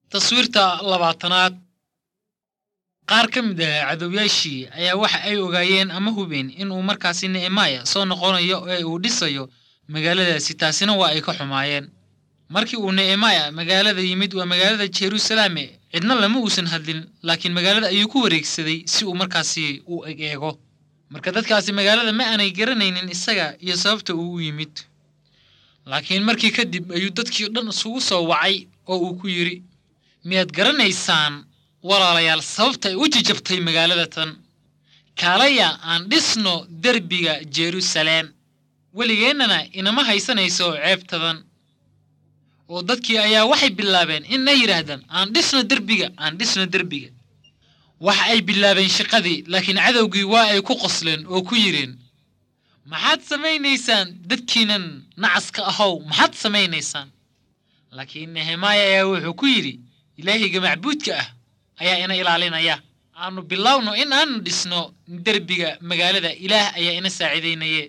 taswiirta labaatanaad qaar ka mid ah cadowyaashii ayaa waxa ay ogaayeen ama hubeen inuu markaasi Nehemiah soo noqonayo ee uu dhisayo magaaladaasi taasina waa ay ka xumaayeen markii uu Nehemiah magaalada yimid waa magaalada Jerusalem cidna lama uusan hadlin laakiin magaalada ayuu ku wareegsaday si uu markaasi u eego marka dadkaasi magaalada ma aanay garanaynin isaga iyo sababta uu u yimid laakiin markii kadib ayuu dadkii dhan isugu soo wacay oo uu ku yiri miyaad garanaysaan walaalayaal sababta ay u jajabtay magaalada tan kaalaya aan dhisno derbiga Jerusalem weligeennana inama haysanayso ceebtadan oo dadkii ayaa waxay bilaabeen in ay yiraahdaan aan dhisno derbiga waxa ay bilaabeen shaqadii laakiin cadowgii waa ay ku qosleen oo ku yireen maxaad samaynaysaan dadkiinan nacaska ahow maxaad samaynaysaan laakiin Nehemiah ayaa wuxuu ku yiri ilaahiga macbuudka ah ayaa ina ilaalinaya aanu bilowno in aan dhisno derbiga magaalada ilaah ayaa ina saacideynaya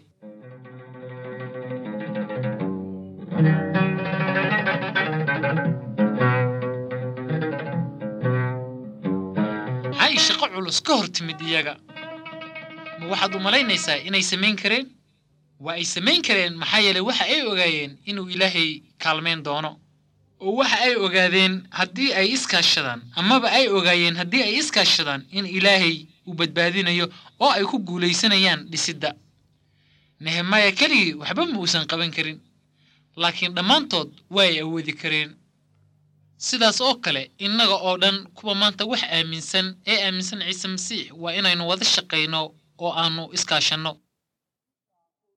hay shaqo culus ka hortimid iyaga ma waxaad u malaynaysaa inay samayn kareen waa ay samayn kareen maxaa yeelay waxa ay ogaayeen inuu ilaahay kaalmeyn doono oo waxa ay ogaadeen haddii ay iskaashadaan amaba ay ogaayeen haddii ay iskaashadaan in ilaahay uu badbaadinayo oo ay ku guuleysanayaan dhisidda Nehemiah keligii waxba ma uusan qaban karin laakiin dhammaantood way awoodi kareen sidaas oo kale innaga oo dhan kuwa maanta wax aaminsan Ciise Masiix waa inaynu wada shaqeyno oo aanu iskaashano